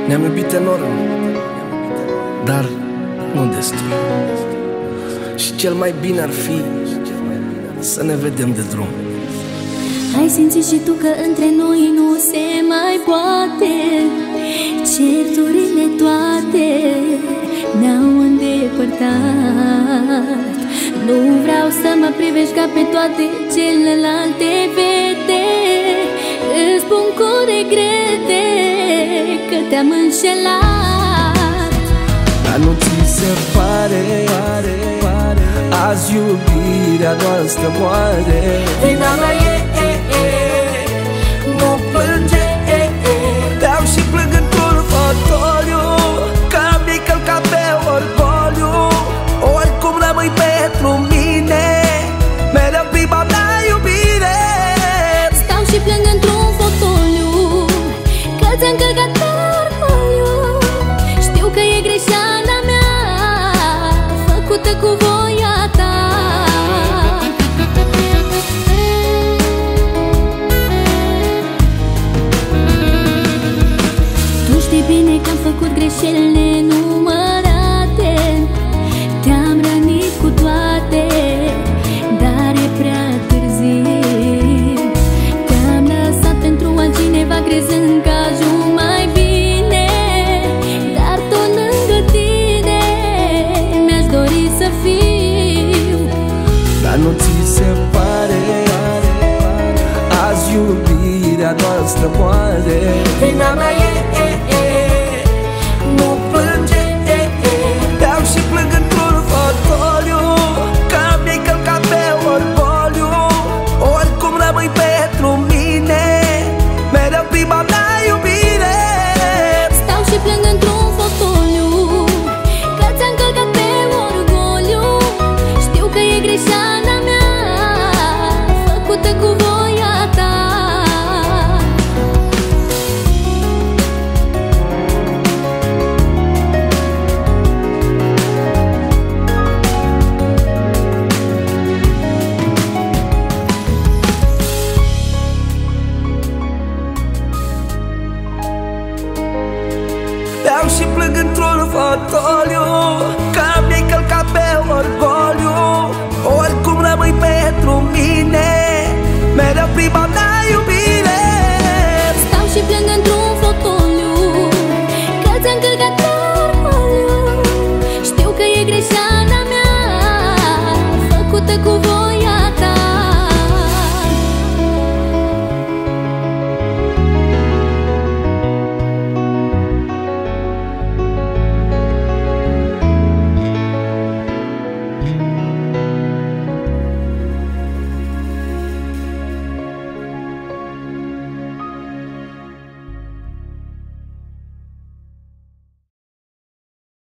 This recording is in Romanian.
Ne-am iubit enorm, dar nu destul. Și cel mai bine ar fi să ne vedem de drum. Ai simțit și tu că între noi nu se mai poate? Certurile toate ne-au îndepărtat. Nu vreau să mă privești ca pe toate celelalte fete. Îți spun cu regrete că te-am înșelat. Dar nu ți se pare azi iubirea noastră moare? Vina mea nu plânge, beau și plâng într-un fotoliu, că mi-ai călcat pe orgoliu. Oricum rămâi pentru mine mereu prima mea iubire. Stau și plâng într-un fotoliu, că ți-am călcat pe orgoliu. Știu că e greșeala mea, făcută cu voia ta. Tu știi bine că am făcut greșeli nenumărate, te-am rănit cu toate, dar e prea târziu. Te-am lăsat pentru altcineva crezând că ajung mai bine, dar tot lângă tine mi-aș dori să fiu. Dar nu ți se pare azi iubirea noastră moare? Vina mea nu plânge, beau și plâng într-un fotoliu, că mi-ai călcat pe orgoliu. Oricum rămâi pentru mine mereu prima mea iubire. Stau și plâng într-un fotoliu, că ți-am călcat pe orgoliu. Știu că e greșeala mea, făcută cu voia ta. Beau și plâng într-un fotoliu,